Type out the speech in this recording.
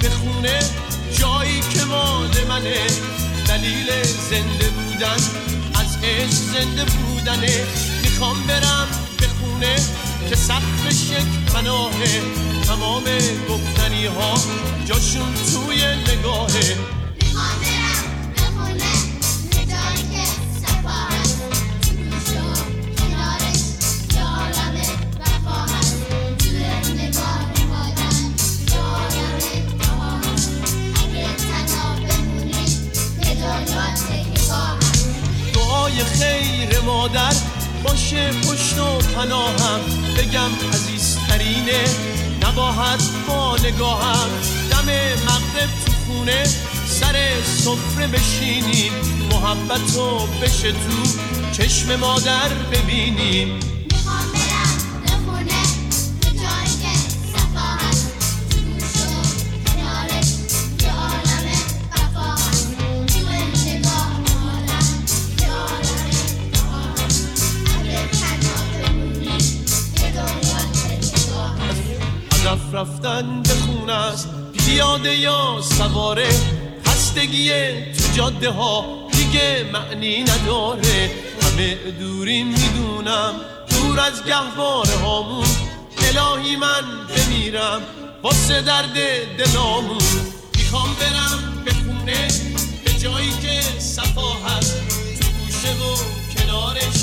به خونه، جایی که مال منه. دلیل زنده بودن از عشق زنده بودنه. میخوام برم به خونه که سقفش یک پناهه. تمام گفتنی ها جاشون توی نگاهه. میخوام برم به خونه به جایی که صفا هست، تو گوش و کنارش یه عالم وفا هست. توی نگاه مادر یه عالم دعا هست. اگه تنها بمونی به دنیا نگاه هست. دعای خیر مادر باشه پشت و پناهم. بگم عزیزترینه نباید با نگاهم. دم مغرب تو خونه سر سفره بشینیم. محبتو بشه تو چشم مادر ببینیم. میخوام برم به خونه به جایی که صفا هست، تو گوش و کنارش یه عالم وفا هست. توی نگاه مادر یه عالم دعا هست. اگه تنها بمونی به دنیا نگاه هست. هدف رفتن به خونه است، پیاده یا سواره. خستگی تو جاده ها دیگه معنی نداره. همه دوریم میدونم دور از گهواره هامون. الهی من بمیرم واسه درد دلامون. میخوام برم به خونه به جایی که صفا هست، تو گوشه و کنارش